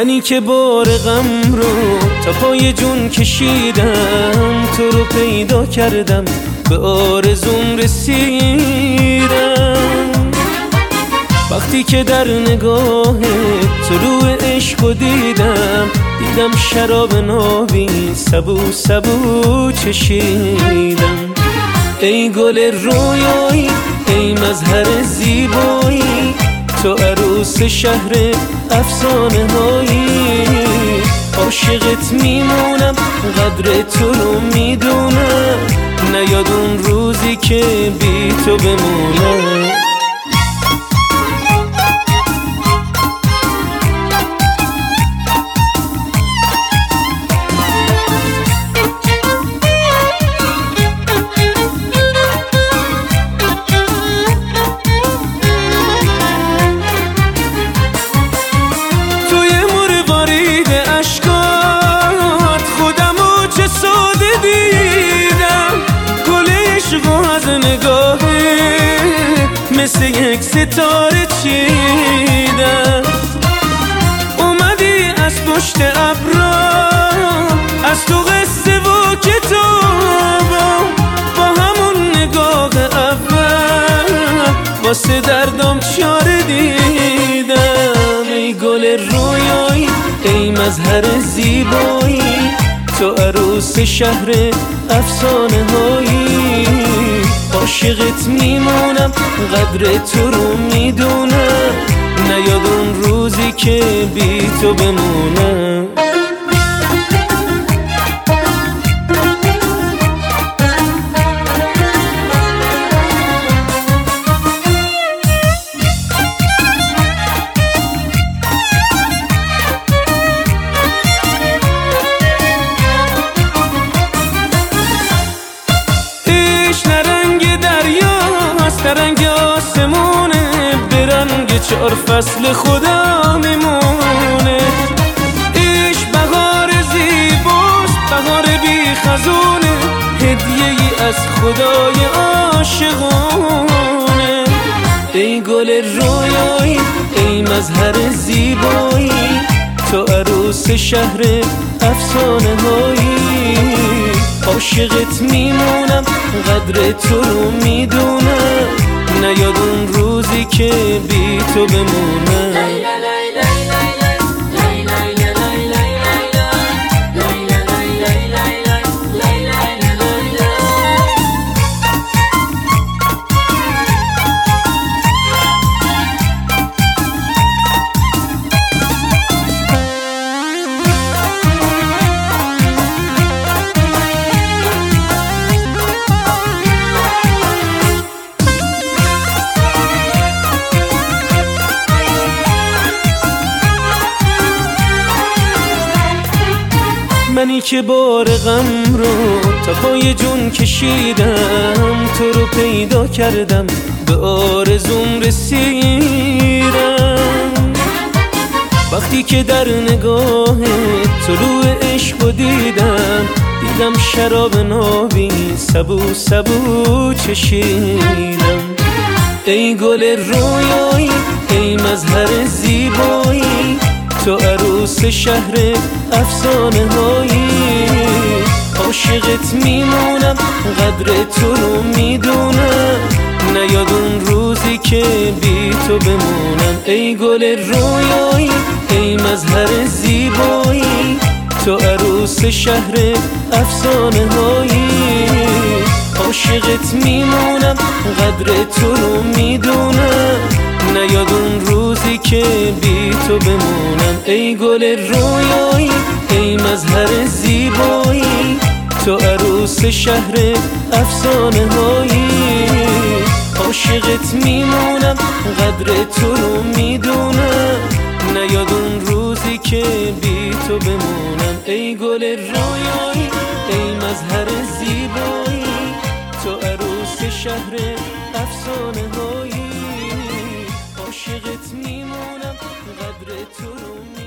منی که بار غم رو تا پای جون کشیدم، تو رو پیدا کردم به آرزوم رسیدم. وقتی که در نگاه طلوع عشق رو دیدم شراب نابی سبو سبو چشیدم. ای گل رویایی، ای مظهر زیبایی، تو عروس شهر افسانه هایی. عاشقت میمونم، قدر تو رو میدونم، نیاد اون روزی که بی تو بمونم. مثل یک ستاره چیدم، اومدی از پشت ابرا، از تو قصه و کتابم، با همون نگاه اول واسه دردم چاره دیدم. ای گل رویایی، ای مظهر زیبایی، تو عروس شهر افسانه هایی. عاشقت میمونم، قدر تو رو میدونم، نیاد اون روزی که بی تو بمونم. رنگ آسمونه، به رنگ 4 فصل خدا میمونه. عشق بهار زیباست، بهار بی خزونه، هدیه ای از خدای عاشقونه. ای گل رویایی، ای مظهر زیبایی، تو عروس شهر افسانه هایی. عاشقت میمونم، قدر تو رو میدونم، نیاد اون روزی که بی تو بمونم. منی که بار غم رو تا پای جون کشیدم، تو رو پیدا کردم به آرزوم رسیدم. وقتی که در نگاه طلوع عشق رو دیدم شراب نابی سبو سبو چشیدم. ای گل رویایی، ای مظهر زیبایی، تو عروس شهر افسانه هایی. عاشقت میمونم، قدر تو رو میدونم، نیاد اون روزی که بی تو بمونم. ای گل رویایی، ای مظهر زیبایی، تو عروس شهر افسانه هایی. عاشقت میمونم، قدر تو رو میدونم، نیاد اون روزی که بی تو بمونم. ای گل رویایی، ای مظهر زیبایی، تو عروس شهر افسانه هایی. عاشقت میمونم، قدر تو رو میدونم، نیاد اون روزی که بی تو بمونم. ای گل رویایی، ای مظهر زیبایی، تو عروس شهر افسانه هایی. عاشقت میمونم، قدر تو رو